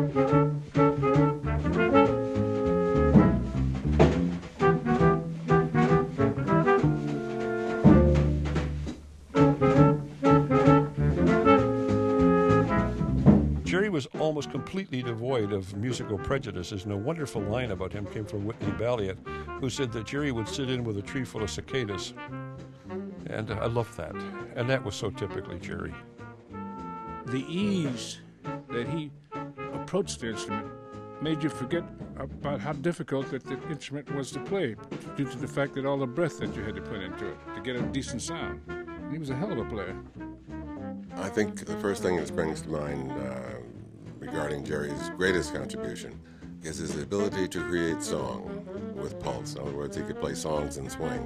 Jerry was almost completely devoid of musical prejudices, and a wonderful line about him came from Whitney Balliet, who said that Jerry would sit in with a tree full of cicadas. And I love that. And that was so typically Jerry. The ease that he approached the instrument made you forget about how difficult that the instrument was to play, due to the fact that all the breath that you had to put into it to get a decent sound. He was a hell of a player. I think the first thing that springs to mind regarding Jerry's greatest contribution is his ability to create song with pulse. In other words, he could play songs and swing.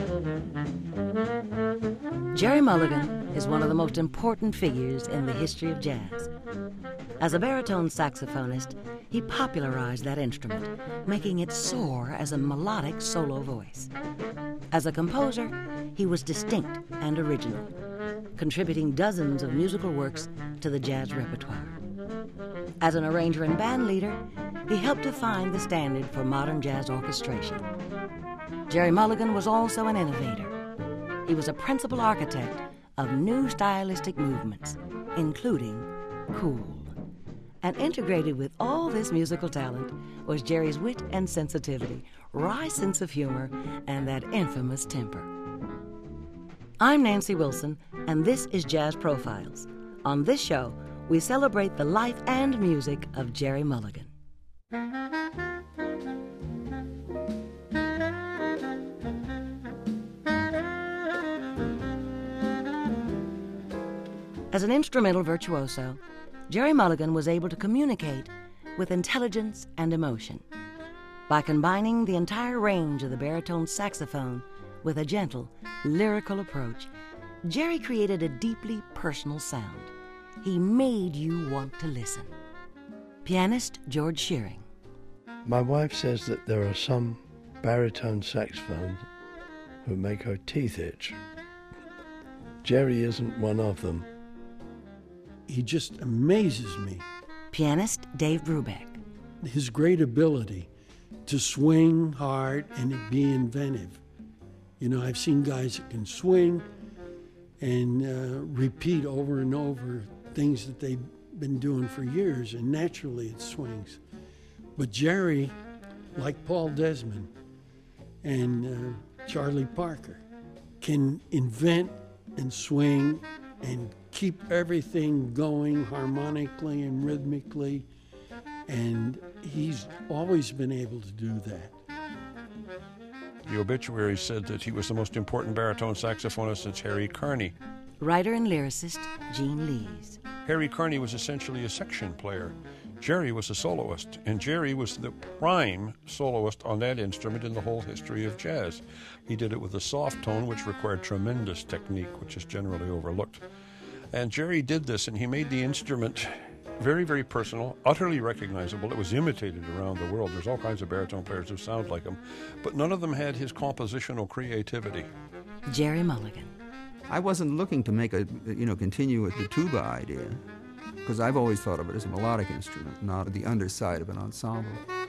Jerry Mulligan is one of the most important figures in the history of jazz. As a baritone saxophonist, he popularized that instrument, making it soar as a melodic solo voice. As a composer, he was distinct and original, contributing dozens of musical works to the jazz repertoire. As an arranger and band leader, he helped define the standard for modern jazz orchestration. Jerry Mulligan was also an innovator. He was a principal architect of new stylistic movements, including cool. And integrated with all this musical talent was Jerry's wit and sensitivity, wry sense of humor, and that infamous temper. I'm Nancy Wilson, and this is Jazz Profiles. On this show, we celebrate the life and music of Jerry Mulligan. As an instrumental virtuoso, Jerry Mulligan was able to communicate with intelligence and emotion. By combining the entire range of the baritone saxophone with a gentle, lyrical approach, Jerry created a deeply personal sound. He made you want to listen. Pianist George Shearing. My wife says that there are some baritone saxophones who make her teeth itch. Jerry isn't one of them. He just amazes me. Pianist Dave Brubeck. His great ability to swing hard and be inventive. You know, I've seen guys that can swing and repeat over and over things that they've been doing for years, and naturally it swings. But Jerry, like Paul Desmond and Charlie Parker, can invent and swing and keep everything going harmonically and rhythmically, and he's always been able to do that. The obituary said that he was the most important baritone saxophonist since Harry Carney. Writer and lyricist Gene Lees. Harry Carney was essentially a section player. Jerry was a soloist, and Jerry was the prime soloist on that instrument in the whole history of jazz. He did it with a soft tone, which required tremendous technique, which is generally overlooked. And Jerry did this, and he made the instrument very, very personal, utterly recognizable. It was imitated around the world. There's all kinds of baritone players who sound like him, but none of them had his compositional creativity. Jerry Mulligan. I wasn't looking to make continue with the tuba idea, because I've always thought of it as a melodic instrument, not the underside of an ensemble.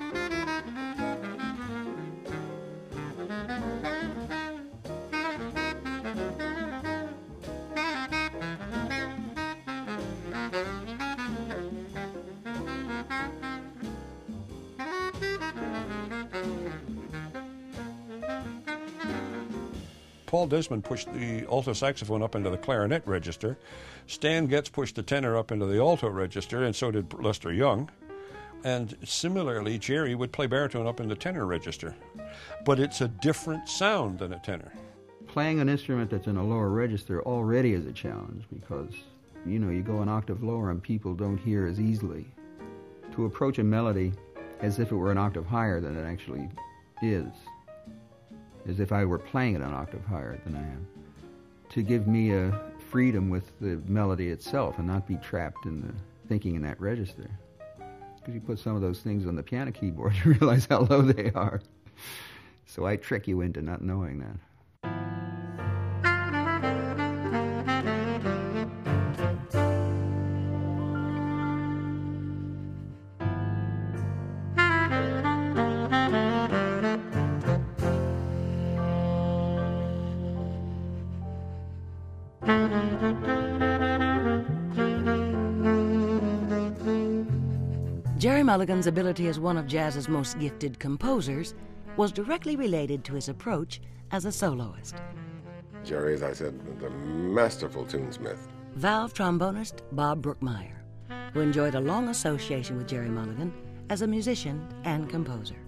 Paul Desmond pushed the alto saxophone up into the clarinet register. Stan Getz pushed the tenor up into the alto register, and so did Lester Young. And similarly, Jerry would play baritone up in the tenor register. But it's a different sound than a tenor. Playing an instrument that's in a lower register already is a challenge, because, you go an octave lower and people don't hear as easily. To approach a melody as if it were an octave higher than it actually is, as if I were playing it an octave higher than I am, to give me a freedom with the melody itself and not be trapped in the thinking in that register. Because you put some of those things on the piano keyboard, you realize how low they are. So I trick you into not knowing that. Gerry Mulligan's ability as one of jazz's most gifted composers was directly related to his approach as a soloist. Jerry, as I said, the masterful tunesmith. Valve trombonist Bob Brookmeyer, who enjoyed a long association with Gerry Mulligan as a musician and composer.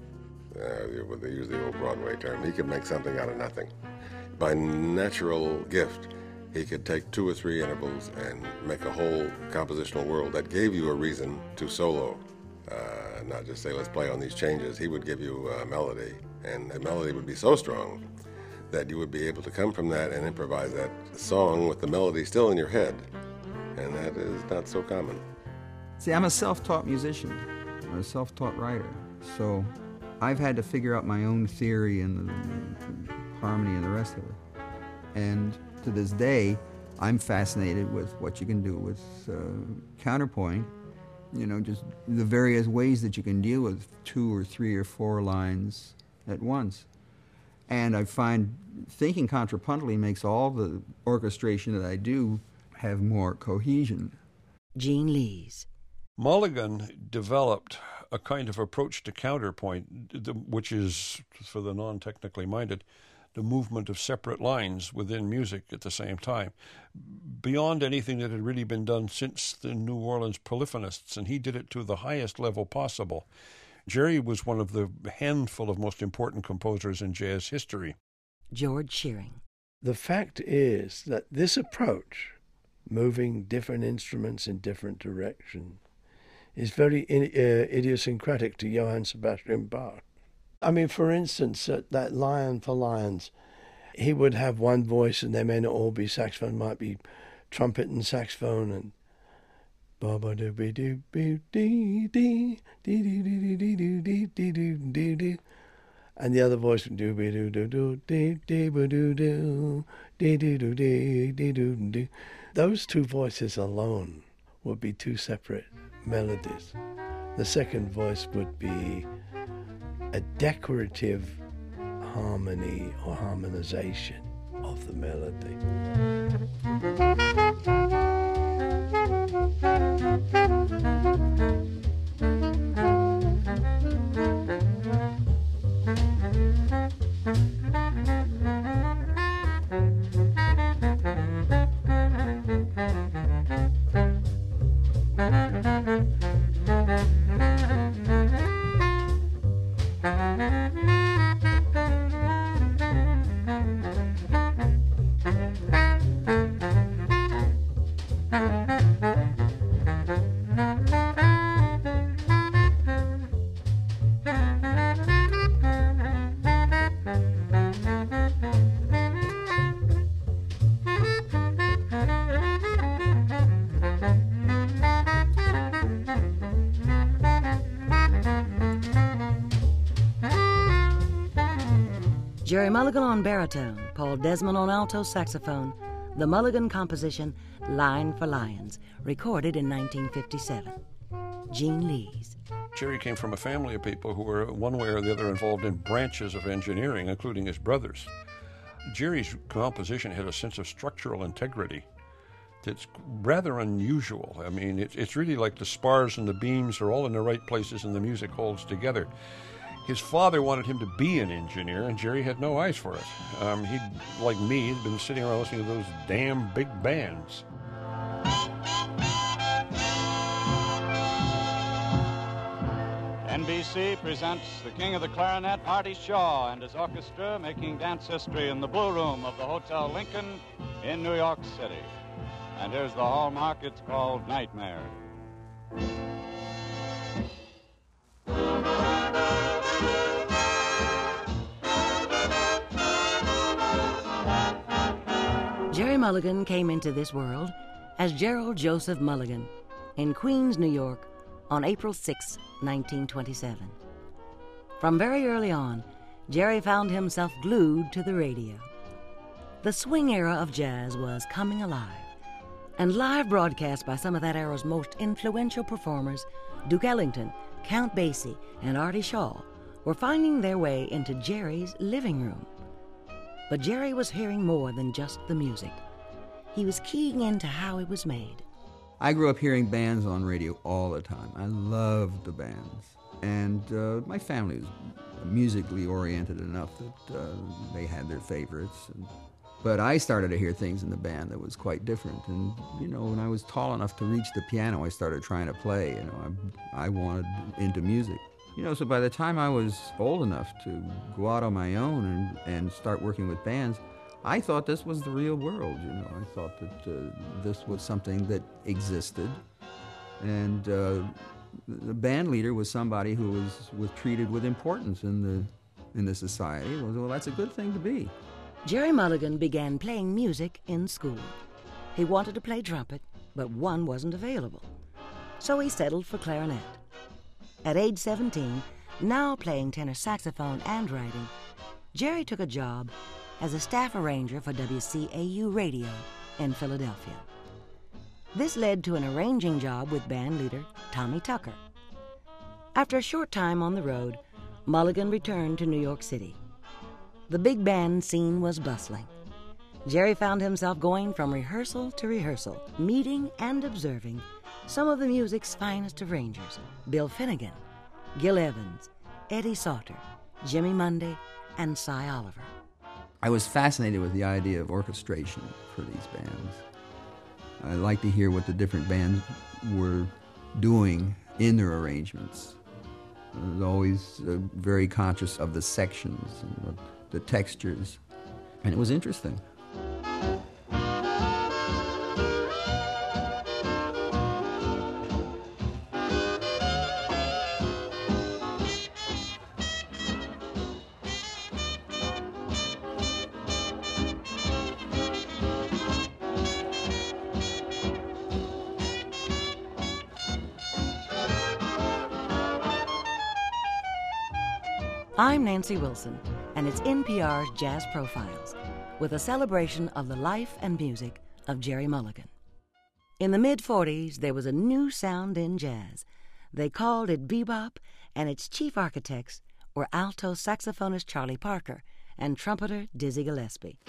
They use the old Broadway term. He could make something out of nothing. By natural gift, he could take 2 or 3 intervals and make a whole compositional world that gave you a reason to solo. Not just say, let's play on these changes. He would give you a melody, and the melody would be so strong that you would be able to come from that and improvise that song with the melody still in your head. And that is not so common. See, I'm a self-taught musician. I'm a self-taught writer. So I've had to figure out my own theory and the harmony and the rest of it. And to this day, I'm fascinated with what you can do with counterpoint. You know, just the various ways that you can deal with 2 or 3 or 4 lines at once. And I find thinking contrapuntally makes all the orchestration that I do have more cohesion. Gene Lees. Mulligan developed a kind of approach to counterpoint, which is, for the non-technically minded, the movement of separate lines within music at the same time, beyond anything that had really been done since the New Orleans polyphonists, and he did it to the highest level possible. Jerry was one of the handful of most important composers in jazz history. George Shearing. The fact is that this approach, moving different instruments in different directions, is very idiosyncratic to Johann Sebastian Bach. I mean, for instance, that Lion for Lions, he would have one voice and they may not all be saxophone, might be trumpet and saxophone and ba do be do be dee dee dee dee dee dee dee dee dee dee, and the other voice would do be do do do dee dee ba do do dee dee do dee dee do dee. Those 2 voices alone would be 2 separate melodies. The second voice would be a decorative harmony or harmonization of the melody. Gerry Mulligan on baritone, Paul Desmond on alto saxophone, the Mulligan composition Line for Lions, recorded in 1957. Gene Lees. Jerry came from a family of people who were one way or the other involved in branches of engineering, including his brothers. Jerry's composition had a sense of structural integrity that's rather unusual. I mean, it's really like the spars and the beams are all in the right places and the music holds together. His father wanted him to be an engineer, and Jerry had no eyes for it. He, like me, had been sitting around listening to those damn big bands. NBC presents the king of the clarinet, Artie Shaw, and his orchestra making dance history in the Blue Room of the Hotel Lincoln in New York City. And here's the hallmark. It's called Nightmare. Gerry Mulligan came into this world as Gerald Joseph Mulligan in Queens, New York, on April 6, 1927. From very early on, Jerry found himself glued to the radio. The swing era of jazz was coming alive, and live broadcasts by some of that era's most influential performers, Duke Ellington, Count Basie, and Artie Shaw, were finding their way into Jerry's living room. But Jerry was hearing more than just the music. He was keying into how it was made. I grew up hearing bands on radio all the time. I loved the bands. And my family was musically oriented enough that they had their favorites. But I started to hear things in the band that was quite different. And, when I was tall enough to reach the piano, I started trying to play. I wanted into music. So by the time I was old enough to go out on my own and start working with bands, I thought this was the real world. I thought that this was something that existed. And the band leader was somebody who was treated with importance in the society. Well, that's a good thing to be. Gerry Mulligan began playing music in school. He wanted to play trumpet, but one wasn't available. So he settled for clarinet. At age 17, now playing tenor saxophone and writing, Gerry took a job as a staff arranger for WCAU Radio in Philadelphia. This led to an arranging job with band leader Tommy Tucker. After a short time on the road, Mulligan returned to New York City. The big band scene was bustling. Gerry found himself going from rehearsal to rehearsal, meeting and observing some of the music's finest arrangers: Bill Finnegan, Gil Evans, Eddie Sauter, Jimmy Mundy, and Cy Oliver. I was fascinated with the idea of orchestration for these bands. I liked to hear what the different bands were doing in their arrangements. I was always very conscious of the sections and the textures, and it was interesting. I'm Nancy Wilson, and it's NPR's Jazz Profiles, with a celebration of the life and music of Gerry Mulligan. In the mid-'40s, there was a new sound in jazz. They called it bebop, and its chief architects were alto saxophonist Charlie Parker and trumpeter Dizzy Gillespie.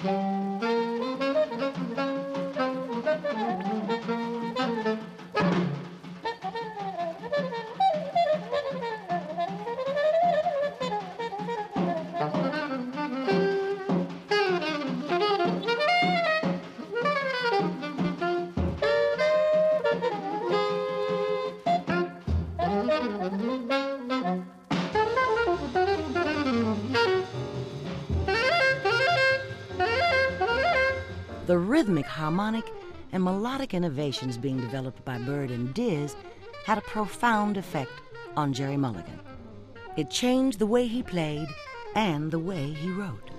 The rhythmic, harmonic, and melodic innovations being developed by Bird and Diz had a profound effect on Gerry Mulligan. It changed the way he played and the way he wrote.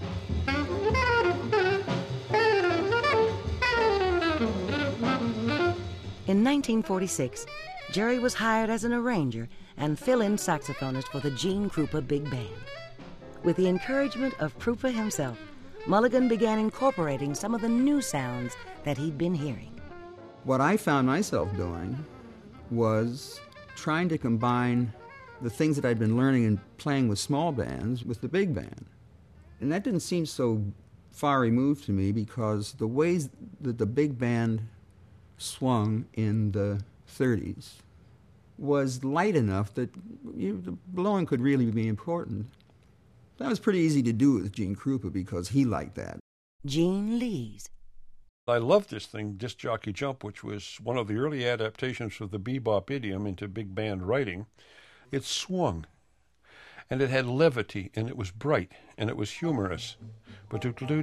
In 1946, Gerry was hired as an arranger and fill-in saxophonist for the Gene Krupa Big Band. With the encouragement of Krupa himself, Mulligan began incorporating some of the new sounds that he'd been hearing. What I found myself doing was trying to combine the things that I'd been learning and playing with small bands with the big band. And that didn't seem so far removed to me because the ways that the big band swung in the 30s was light enough that the blowing could really be important. That was pretty easy to do with Gene Krupa because he liked that. Gene Lees. I love this thing, Disc Jockey Jump, which was one of the early adaptations of the bebop idiom into big band writing. It swung, and it had levity, and it was bright, and it was humorous. It's very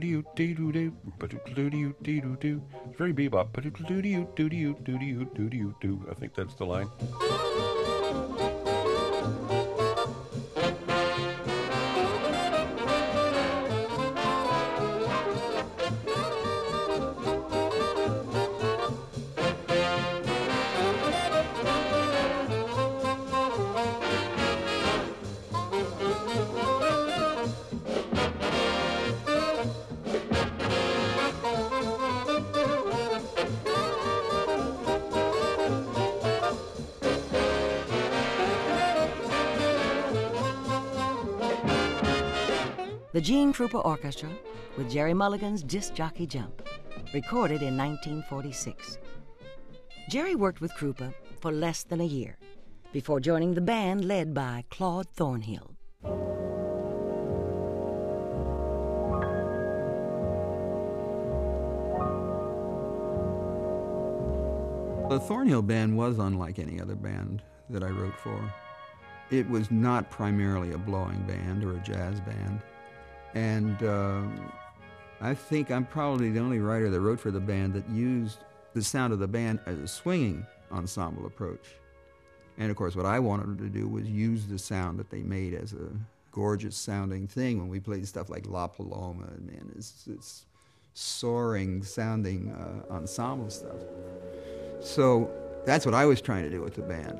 bebop. I think that's the line. The Gene Krupa Orchestra with Gerry Mulligan's Disc Jockey Jump, recorded in 1946. Jerry worked with Krupa for less than a year before joining the band led by Claude Thornhill. The Thornhill Band was unlike any other band that I wrote for. It was not primarily a blowing band or a jazz band. And I think I'm probably the only writer that wrote for the band that used the sound of the band as a swinging ensemble approach. And of course what I wanted to do was use the sound that they made as a gorgeous sounding thing when we played stuff like La Paloma. Man, it's soaring sounding ensemble stuff. So that's what I was trying to do with the band.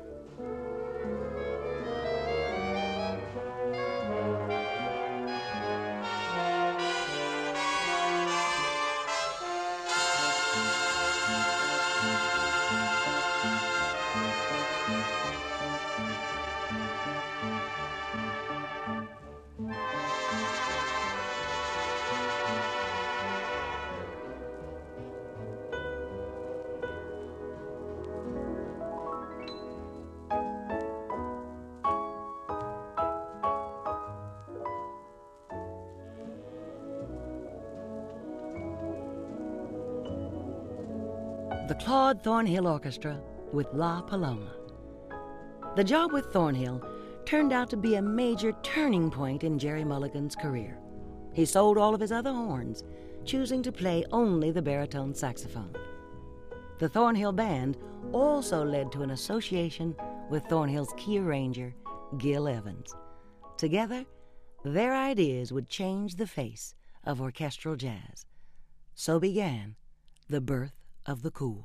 The Claude Thornhill Orchestra with La Paloma. The job with Thornhill turned out to be a major turning point in Jerry Mulligan's career. He sold all of his other horns, choosing to play only the baritone saxophone. The Thornhill Band also led to an association with Thornhill's key arranger, Gil Evans. Together, their ideas would change the face of orchestral jazz. So began the birth of the cool.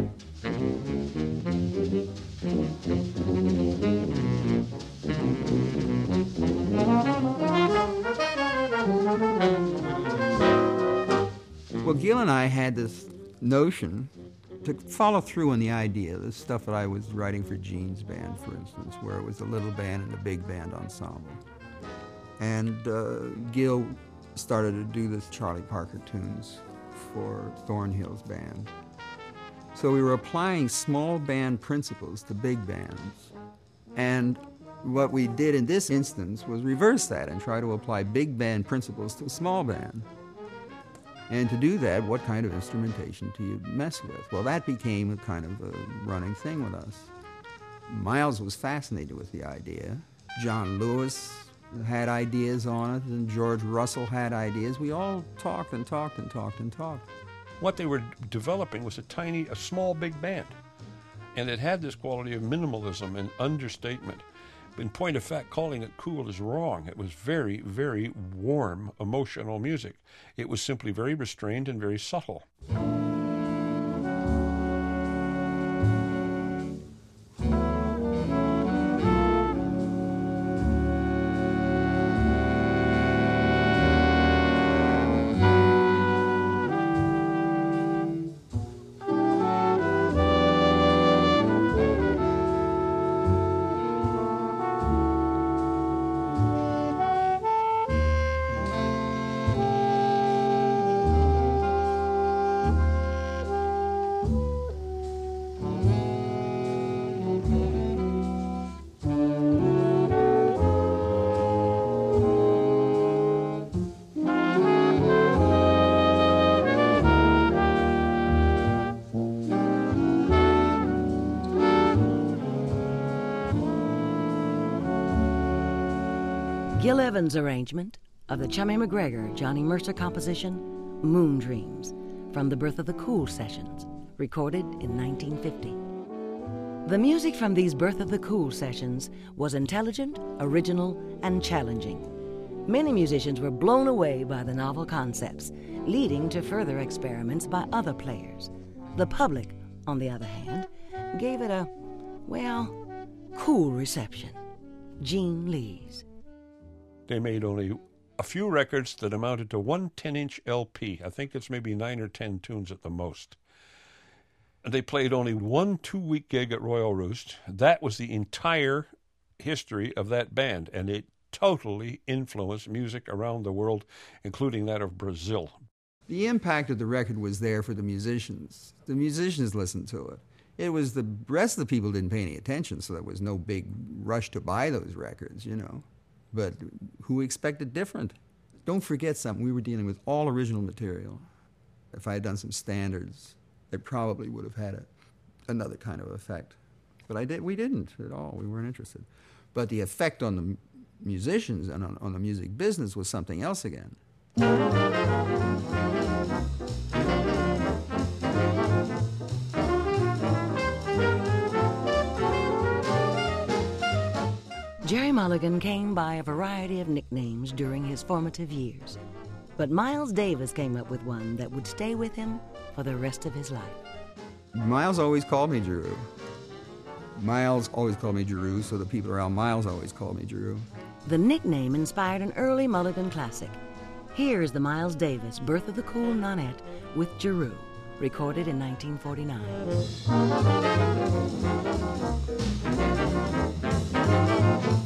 Well, Gil and I had this notion to follow through on the idea, the stuff that I was writing for Gene's band, for instance, where it was a little band and a big band ensemble. And Gil started to do this Charlie Parker tunes for Thornhill's band. So we were applying small band principles to big bands. And what we did in this instance was reverse that and try to apply big band principles to a small band. And to do that, what kind of instrumentation do you mess with? Well, that became a kind of a running thing with us. Miles was fascinated with the idea. John Lewis had ideas on it, and George Russell had ideas. We all talked and talked and talked and talked. What they were developing was a small big band. And it had this quality of minimalism and understatement. In point of fact, calling it cool is wrong. It was very, very warm, emotional music. It was simply very restrained and very subtle. Gil Evans' arrangement of the Chummy McGregor, Johnny Mercer composition, Moon Dreams, from the Birth of the Cool sessions, recorded in 1950. The music from these Birth of the Cool sessions was intelligent, original, and challenging. Many musicians were blown away by the novel concepts, leading to further experiments by other players. The public, on the other hand, gave it a, cool reception. Gene Lees. They made only a few records that amounted to one 10-inch LP. I think it's maybe 9 or 10 tunes at the most. And they played only one 2-week gig at Royal Roost. That was the entire history of that band, and it totally influenced music around the world, including that of Brazil. The impact of the record was there for the musicians. The musicians listened to it. It was the rest of the people didn't pay any attention, so there was no big rush to buy those records, you know. But who expected different? Don't forget something, we were dealing with all original material. If I had done some standards, they probably would have had another kind of effect. But we didn't at all, we weren't interested. But the effect on the musicians and on the music business was something else again. Gerry Mulligan came by a variety of nicknames during his formative years, but Miles Davis came up with one that would stay with him for the rest of his life. Miles always called me Giroux. Miles always called me Giroux, so the people around Miles always called me Giroux. The nickname inspired an early Mulligan classic. Here is the Miles Davis Birth of the Cool Nonette with Giroux, recorded in 1949.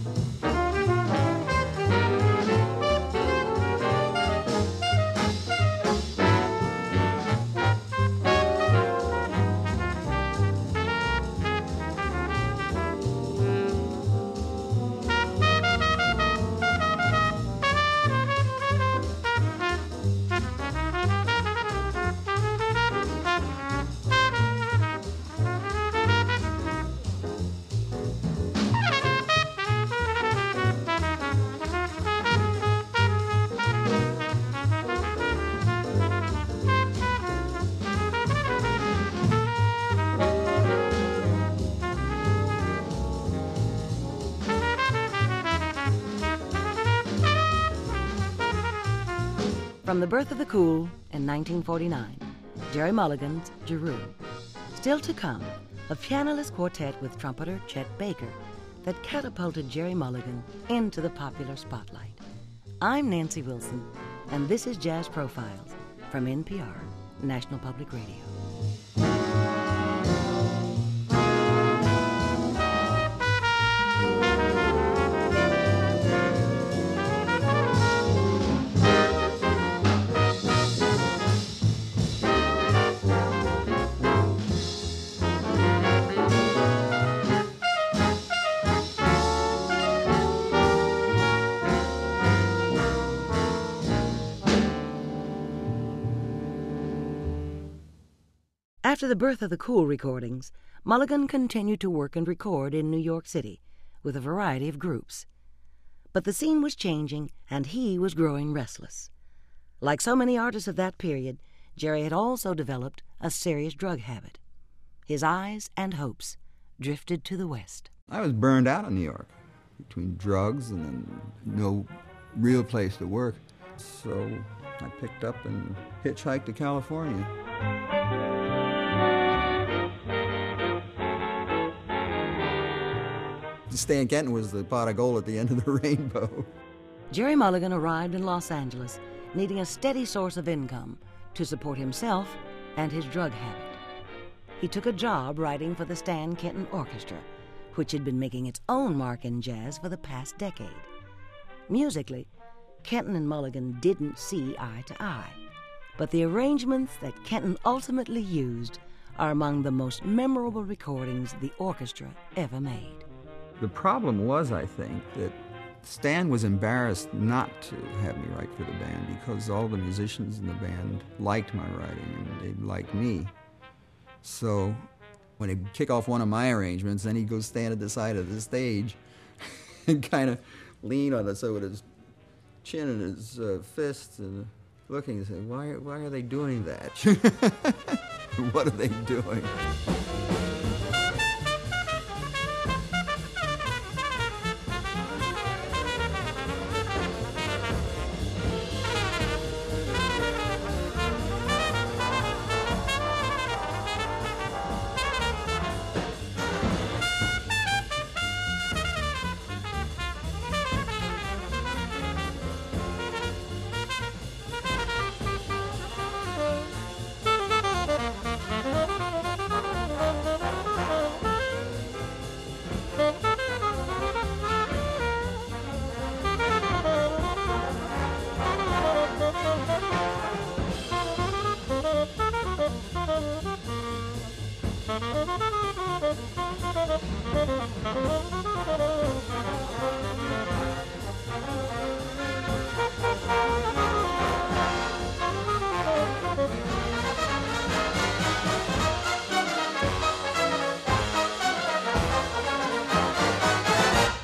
From the Birth of the Cool in 1949, Gerry Mulligan's Giroux. Still to come, a pianist quartet with trumpeter Chet Baker that catapulted Gerry Mulligan into the popular spotlight. I'm Nancy Wilson, and this is Jazz Profiles from NPR, National Public Radio. After the Birth of the Cool recordings, Mulligan continued to work and record in New York City with a variety of groups. But the scene was changing, and he was growing restless. Like so many artists of that period, Gerry had also developed a serious drug habit. His eyes and hopes drifted to the west. I was burned out in New York, between drugs and then no real place to work. So I picked up and hitchhiked to California. Stan Kenton was the pot of gold at the end of the rainbow. Gerry Mulligan arrived in Los Angeles needing a steady source of income to support himself and his drug habit. He took a job writing for the Stan Kenton Orchestra, which had been making its own mark in jazz for the past decade. Musically, Kenton and Mulligan didn't see eye to eye, but the arrangements that Kenton ultimately used are among the most memorable recordings the orchestra ever made. The problem was, I think, that Stan was embarrassed not to have me write for the band because all the musicians in the band liked my writing and they liked me. So when he'd kick off one of my arrangements, then he'd go stand at the side of the stage and kind of lean on it so with his chin and his fists and looking and say, why are they doing that? What are they doing?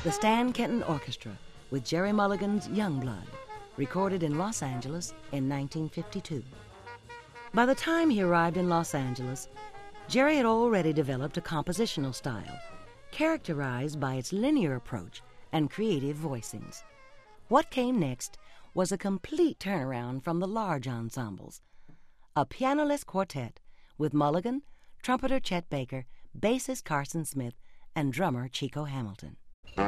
the Stan Kenton Orchestra with Jerry Mulligan's Youngblood, recorded in Los Angeles in 1952. By the time he arrived in Los Angeles, Jerry had already developed a compositional style, characterized by its linear approach and creative voicings. What came next was a complete turnaround from the large ensembles. A pianoless quartet with Mulligan, trumpeter Chet Baker, bassist Carson Smith, and drummer Chico Hamilton.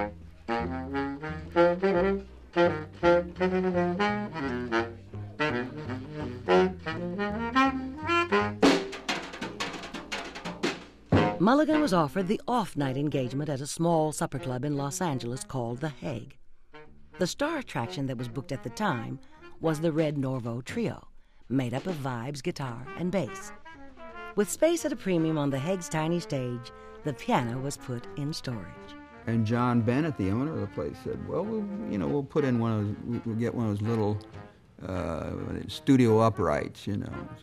Mulligan was offered the off-night engagement at a small supper club in Los Angeles called The Hague. The star attraction that was booked at the time was the Red Norvo Trio, made up of vibes, guitar, and bass. With space at a premium on The Hague's tiny stage, the piano was put in storage. And John Bennett, the owner of the place, said, well, we'll put in we'll get one of those little studio uprights, So,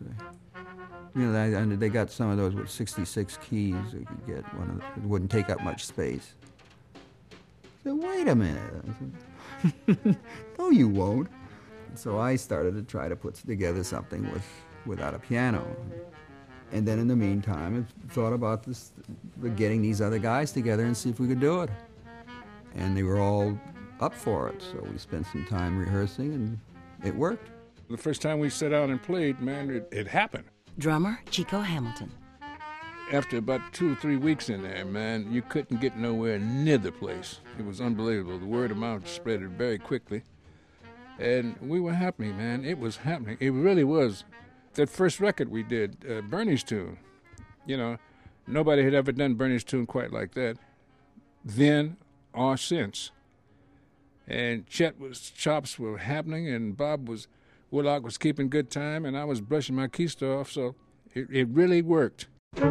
they got some of those with 66 keys. You could get one it wouldn't take up much space. I said, wait a minute. I said, no, you won't. So I started to try to put together something without a piano. And then in the meantime, I thought about getting these other guys together and see if we could do it. And they were all up for it, so we spent some time rehearsing, and it worked. The first time we sat down and played, man, it happened. Drummer Chico Hamilton. After about 2 or 3 weeks in there, man, you couldn't get nowhere near the place. It was unbelievable. The word of mouth spread very quickly. And we were happy, man. It was happening. It really was. That first record we did, Bernie's Tune, nobody had ever done Bernie's Tune quite like that, then or since. And Chet's chops were happening, and Bob Woodlock was keeping good time, and I was brushing my keister off, so it really worked.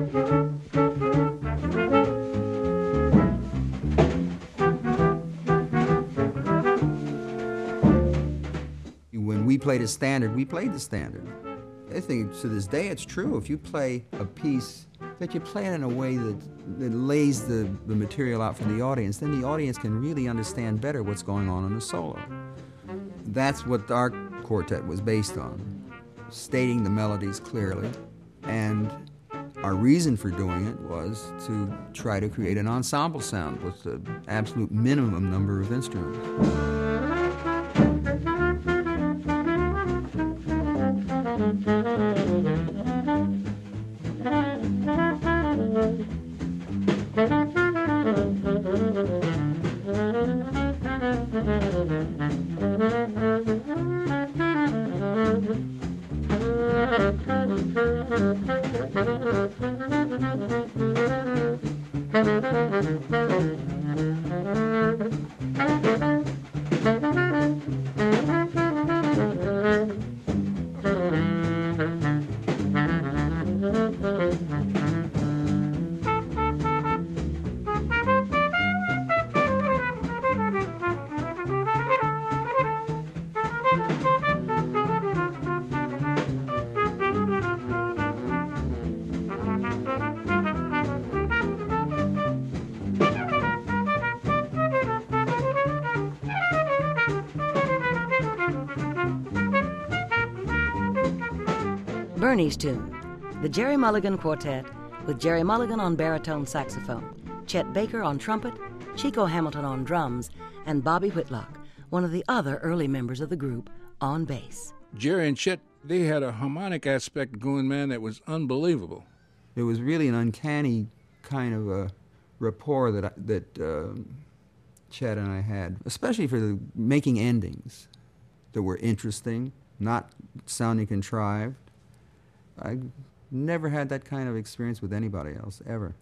When we played a standard, we played the standard. I think to this day it's true. If you play a piece, that you play it in a way that lays the material out for the audience, then the audience can really understand better what's going on in the solo. That's what our quartet was based on, stating the melodies clearly. And our reason for doing it was to try to create an ensemble sound with the absolute minimum number of instruments. Bernie's Tune, the Jerry Mulligan Quartet with Jerry Mulligan on baritone saxophone, Chet Baker on trumpet, Chico Hamilton on drums, and Bobby Whitlock, one of the other early members of the group, on bass. Jerry and Chet, they had a harmonic aspect going, man, that was unbelievable. It was really an uncanny kind of a rapport that Chet and I had, especially for the making endings that were interesting, not sounding contrived. I never had that kind of experience with anybody else, ever.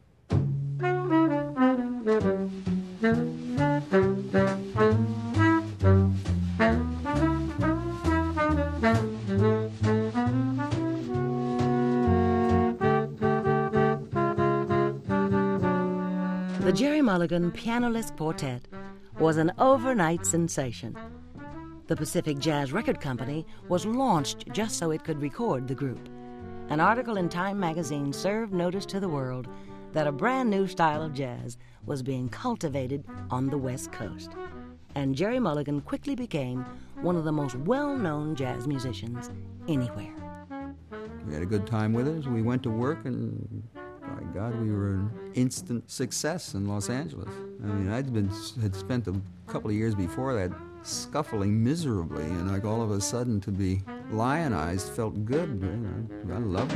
The Jerry Mulligan Pianoless Quartet was an overnight sensation. The Pacific Jazz Record Company was launched just so it could record the group. An article in Time magazine served notice to the world that a brand new style of jazz was being cultivated on the West Coast, and Gerry Mulligan quickly became one of the most well-known jazz musicians anywhere. We had a good time with it. We went to work, and by God, we were an instant success in Los Angeles. I mean, had spent a couple of years before that scuffling miserably, and like all of a sudden to be lionized felt good. You know, I loved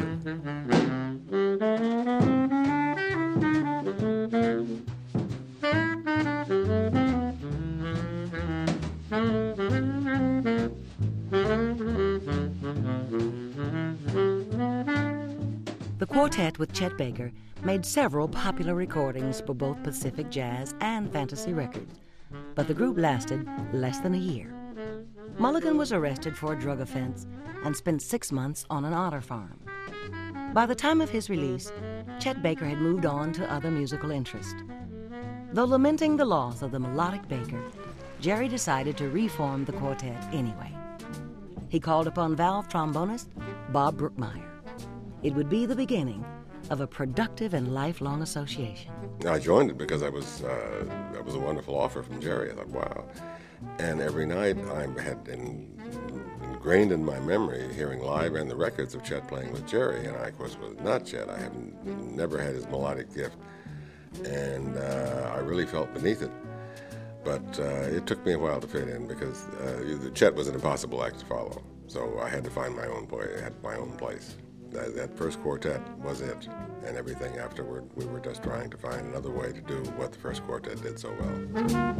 The quartet with Chet Baker made several popular recordings for both Pacific Jazz and Fantasy Records, but the group lasted less than a year. Mulligan was arrested for a drug offense and spent 6 months on an otter farm. By the time of his release, Chet Baker had moved on to other musical interests. Though lamenting the loss of the melodic Baker, Gerry decided to reform the quartet anyway. He called upon valve trombonist Bob Brookmeyer. It would be the beginning of a productive and lifelong association. I joined it because that was a wonderful offer from Gerry. I thought, wow. And every night I had ingrained in my memory hearing live and the records of Chet playing with Gerry, and I, of course, was not Chet. I never had his melodic gift, and I really felt beneath it. But it took me a while to fit in because Chet was an impossible act to follow. So I had to find my own way, had my own place. That first quartet was it, and everything afterward, we were just trying to find another way to do what the first quartet did so well.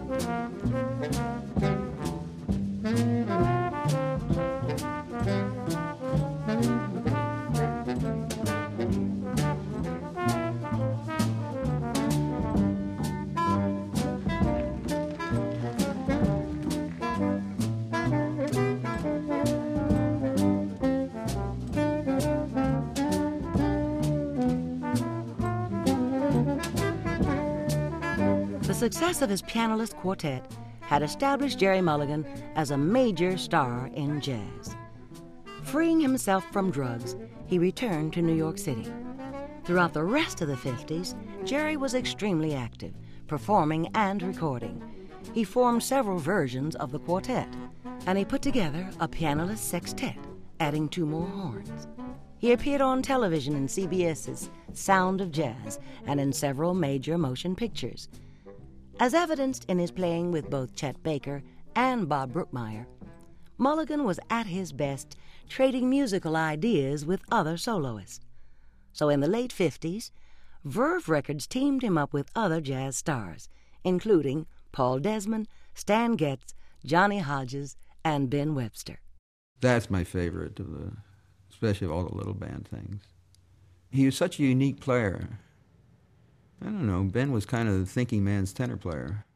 The success of his pianoless quartet had established Gerry Mulligan as a major star in jazz. Freeing himself from drugs, he returned to New York City. Throughout the rest of the 50s, Gerry was extremely active, performing and recording. He formed several versions of the quartet, and he put together a pianoless sextet, adding 2 more horns. He appeared on television in CBS's Sound of Jazz and in several major motion pictures. As evidenced in his playing with both Chet Baker and Bob Brookmeyer, Mulligan was at his best trading musical ideas with other soloists. So in the late 50s, Verve Records teamed him up with other jazz stars, including Paul Desmond, Stan Getz, Johnny Hodges, and Ben Webster. That's my favorite, especially of all the little band things. He was such a unique player. I don't know, Ben was kind of the thinking man's tenor player.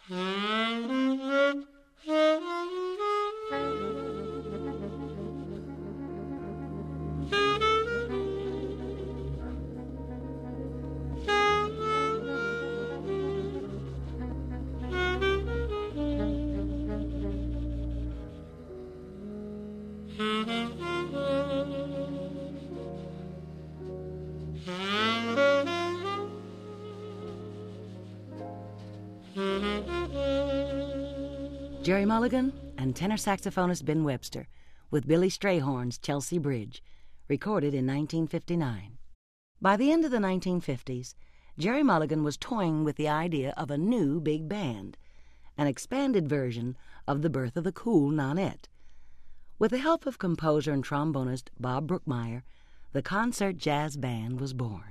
Gerry Mulligan and tenor saxophonist Ben Webster with Billy Strayhorn's Chelsea Bridge, recorded in 1959. By the end of the 1950s, Gerry Mulligan was toying with the idea of a new big band, an expanded version of The Birth of the Cool Nonette. With the help of composer and trombonist Bob Brookmeyer, the Concert Jazz Band was born.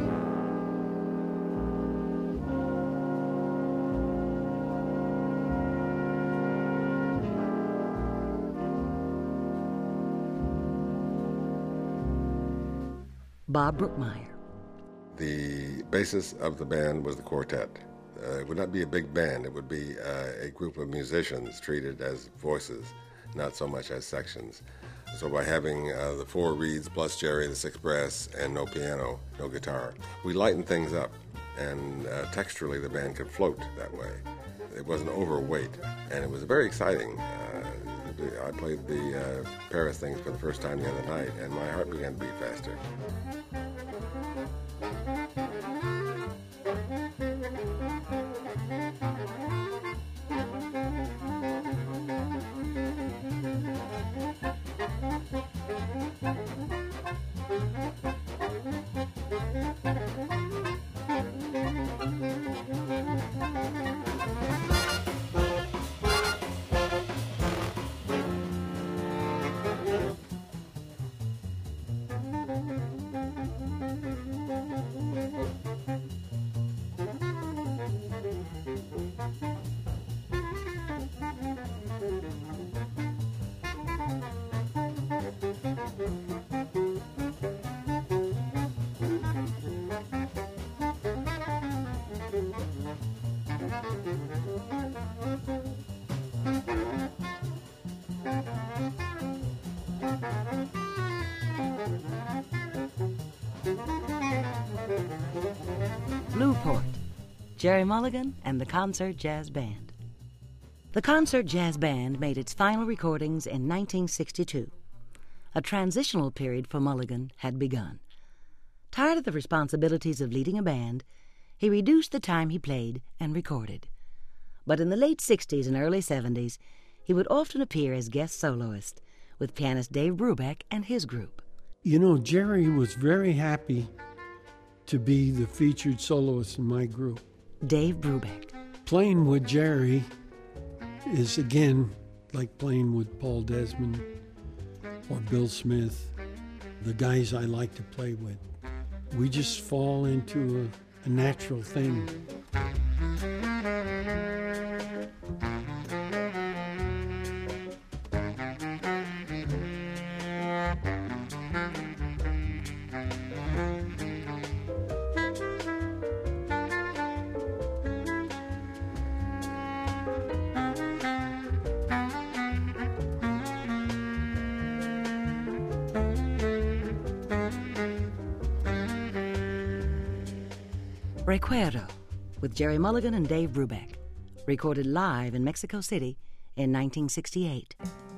Bob Brookmeyer. The basis of the band was the quartet. It would not be a big band. It would be a group of musicians treated as voices, not so much as sections. So by having the 4 reeds plus Gerry, the 6 brass, and no piano, no guitar, we lightened things up, and texturally the band could float that way. It wasn't overweight, and it was very exciting. I played the Paris things for the first time the other night, and my heart began to beat faster. Newport, Gerry Mulligan and the Concert Jazz Band. The Concert Jazz Band made its final recordings in 1962. A transitional period for Mulligan had begun. Tired of the responsibilities of leading a band, he reduced the time he played and recorded. But in the late 60s and early 70s, he would often appear as guest soloist with pianist Dave Brubeck and his group. You know, Gerry was very happy to be the featured soloist in my group. Dave Brubeck. Playing with Gerry is, again, like playing with Paul Desmond or Bill Smith, the guys I like to play with. We just fall into a natural thing. Recuerdo, with Gerry Mulligan and Dave Brubeck, recorded live in Mexico City in 1968.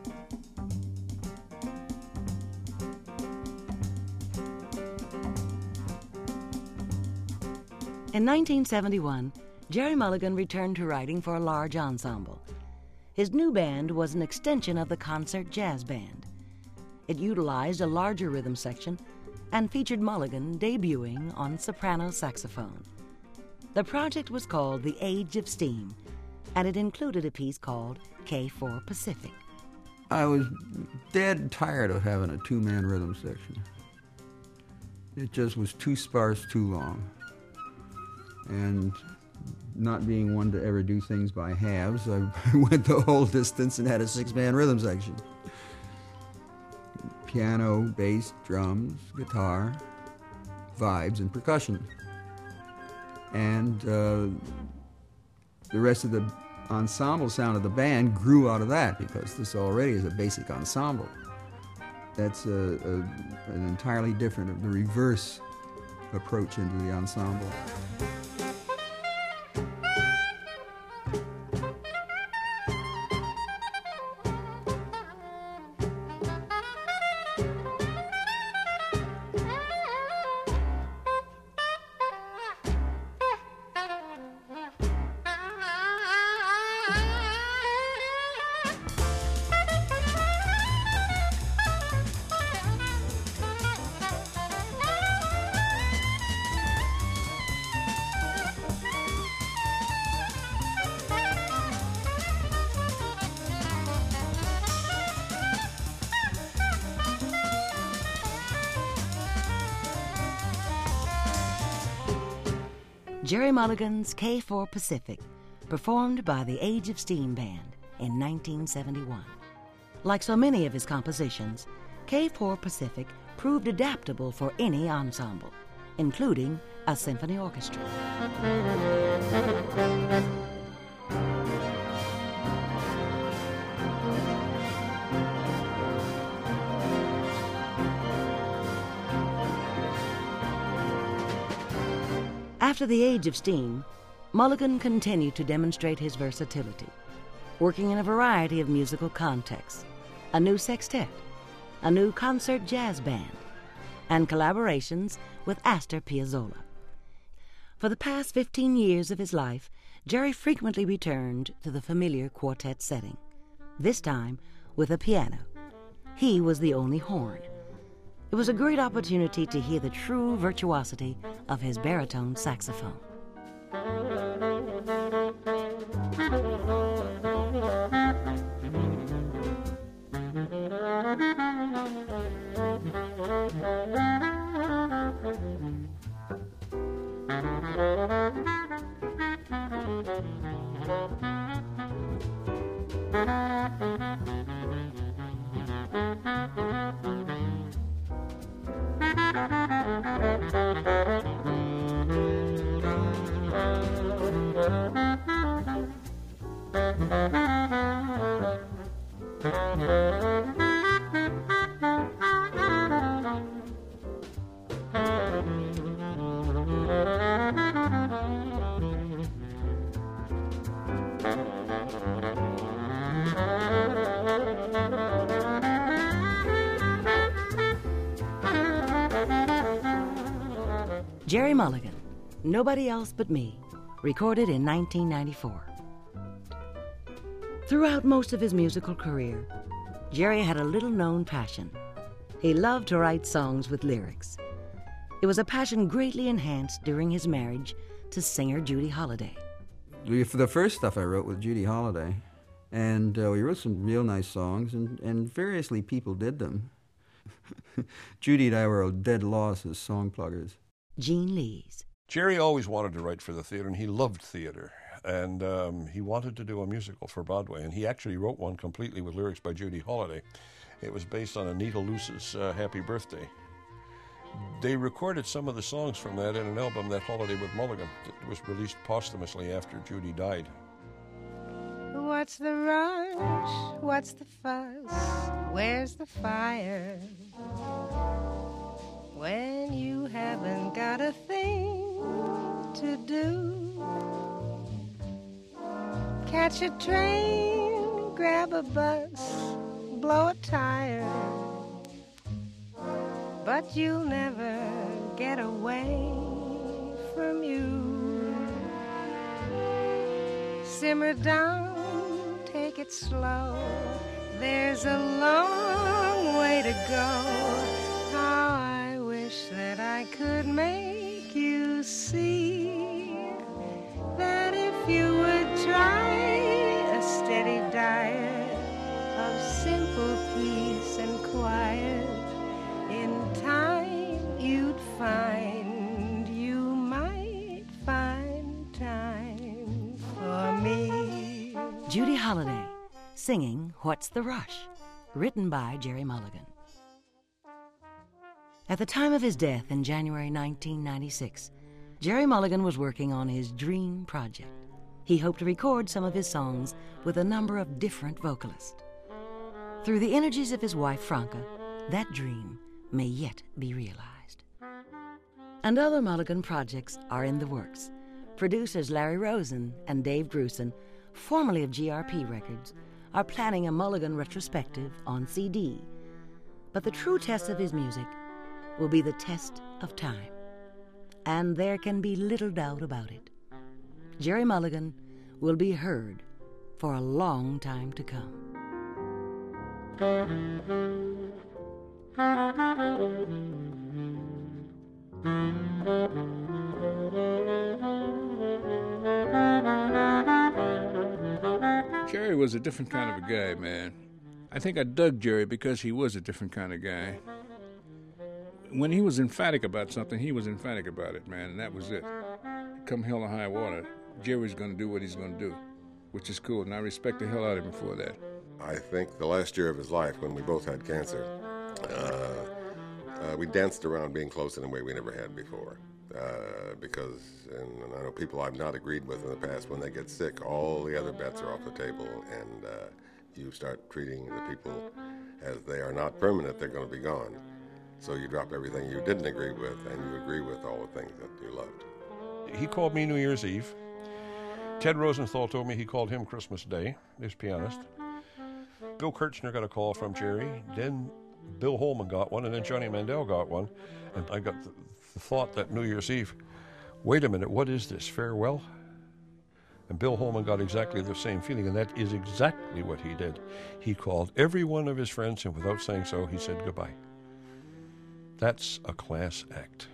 In 1971, Gerry Mulligan returned to writing for a large ensemble. His new band was an extension of the Concert Jazz Band. It utilized a larger rhythm section and featured Mulligan debuting on soprano saxophone. The project was called The Age of Steam, and it included a piece called K4 Pacific. I was dead tired of having a two-man rhythm section. It just was too sparse, too long. And not being one to ever do things by halves, I went the whole distance and had a six-man rhythm section. Piano, bass, drums, guitar, vibes, and percussion. And the rest of the ensemble sound of the band grew out of that, because this already is a basic ensemble. That's an entirely different, the reverse approach into the ensemble. Gerry Mulligan's K4 Pacific, performed by the Age of Steam Band in 1971. Like so many of his compositions, K4 Pacific proved adaptable for any ensemble, including a symphony orchestra. After the Age of Steam, Mulligan continued to demonstrate his versatility, working in a variety of musical contexts, a new sextet, a new concert jazz band, and collaborations with Astor Piazzolla. For the past 15 years of his life, Gerry frequently returned to the familiar quartet setting, this time with a piano. He was the only horn. It was a great opportunity to hear the true virtuosity of his baritone saxophone. Gerry Mulligan, Nobody Else But Me, recorded in 1994. Throughout most of his musical career, Gerry had a little-known passion. He loved to write songs with lyrics. It was a passion greatly enhanced during his marriage to singer Judy Holliday. For the first stuff I wrote with Judy Holliday, and we wrote some real nice songs, and variously people did them. Judy and I were a dead loss as song pluggers. Gene Lees. Gerry always wanted to write for the theater, and he loved theater. And he wanted to do a musical for Broadway, and he actually wrote one completely with lyrics by Judy Holliday. It was based on Anita Luce's Happy Birthday. They recorded some of the songs from that in an album, That Holiday with Mulligan, that was released posthumously after Judy died. What's the rush? What's the fuss? Where's the fire? When you haven't got a thing to do, catch a train, grab a bus, blow a tire, but you'll never get away from you. Simmer down, take it slow, there's a long way to go. How I wish that I could make you see that if you would try a steady diet of simple peace and quiet, in time you'd find you might find time for me. Judy Holliday, singing What's the Rush, written by Gerry Mulligan. At the time of his death in January 1996, Gerry Mulligan was working on his dream project. He hoped to record some of his songs with a number of different vocalists. Through the energies of his wife, Franca, that dream may yet be realized. And other Mulligan projects are in the works. Producers Larry Rosen and Dave Grusin, formerly of GRP Records, are planning a Mulligan retrospective on CD. But the true test of his music will be the test of time. And there can be little doubt about it. Gerry Mulligan will be heard for a long time to come. Gerry was a different kind of a guy, man. I think I dug Gerry because he was a different kind of guy. When he was emphatic about something, he was emphatic about it, man, and that was it. Come hell or high water, Jerry's going to do what he's going to do, which is cool, and I respect the hell out of him for that. I think the last year of his life, when we both had cancer, we danced around being close in a way we never had before. Because, and I know people I've not agreed with in the past, when they get sick, all the other bets are off the table, and you start treating the people as they are not permanent, they're going to be gone. So you drop everything you didn't agree with, and you agree with all the things that you loved. He called me New Year's Eve. Ted Rosenthal told me he called him Christmas Day, his pianist. Bill Kirchner got a call from Gerry. Then Bill Holman got one, and then Johnny Mandel got one. And I got the thought that New Year's Eve, wait a minute, what is this, farewell? And Bill Holman got exactly the same feeling, and that is exactly what he did. He called every one of his friends, and without saying so, he said goodbye. That's a class act.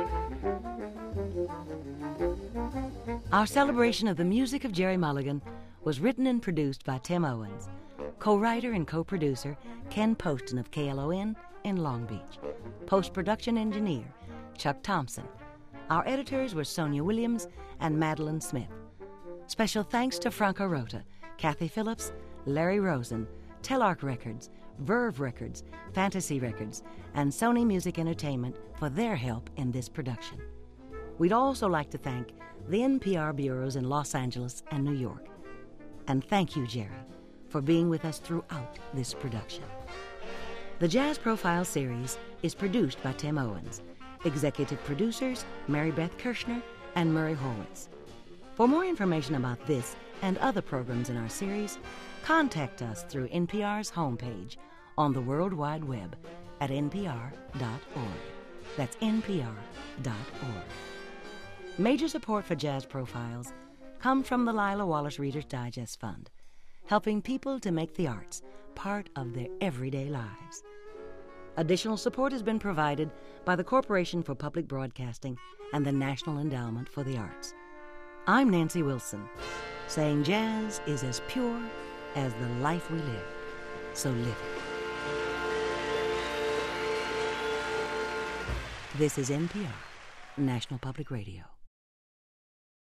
Our celebration of the music of Gerry Mulligan was written and produced by Tim Owens. Co-writer and co-producer Ken Poston of KLON in Long Beach. Post-production engineer Chuck Thompson. Our editors were Sonia Williams and Madeline Smith. Special thanks to Franco Rota, Kathy Phillips, Larry Rosen, Telarc Records, Verve Records, Fantasy Records, and Sony Music Entertainment for their help in this production. We'd also like to thank the NPR bureaus in Los Angeles and New York. And thank you, Jerry, for being with us throughout this production. The Jazz Profile series is produced by Tim Owens. Executive producers Mary Beth Kirshner and Murray Horwitz. For more information about this and other programs in our series, contact us through NPR's homepage on the World Wide Web at npr.org. That's npr.org. Major support for Jazz Profiles comes from the Lila Wallace Reader's Digest Fund, helping people to make the arts part of their everyday lives. Additional support has been provided by the Corporation for Public Broadcasting and the National Endowment for the Arts. I'm Nancy Wilson, saying jazz is as pure as the life we live, so live it. This is NPR, National Public Radio.